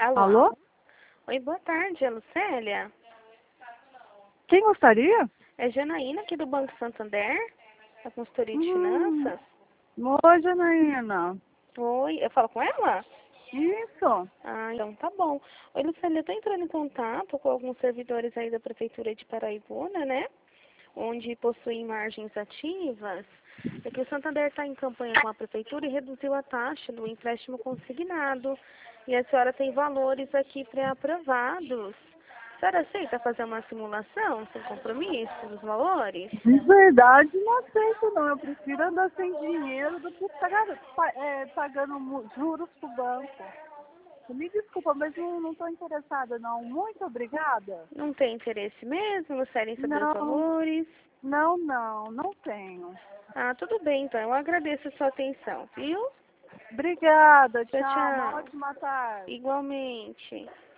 Alô? Alô? Oi, boa tarde, é Lucélia? Quem gostaria? É Janaína aqui do Banco Santander, da consultoria de Hum, finanças. Oi, Janaína. Oi, eu falo com ela? Isso. Ah, então tá bom. Oi, Lucélia, eu tô entrando em contato com alguns servidores aí da Prefeitura de Paraibuna, né? Onde possuem margens ativas. É que o Santander está em campanha com a Prefeitura e reduziu a taxa do empréstimo consignado. E a senhora tem valores aqui pré-aprovados. A senhora aceita fazer uma simulação sem compromisso dos valores? De verdade, não aceito, não. Eu prefiro andar sem dinheiro do que pagando juros pro banco. Me desculpa, mas não estou interessada, não. Muito obrigada. Não tem interesse mesmo, Lucélia, em saber os Não, valores? não tenho. Ah, tudo bem, então. Eu agradeço a sua atenção, viu? Obrigada, Tchau, tchau. Uma tchau. ótima tarde. Igualmente.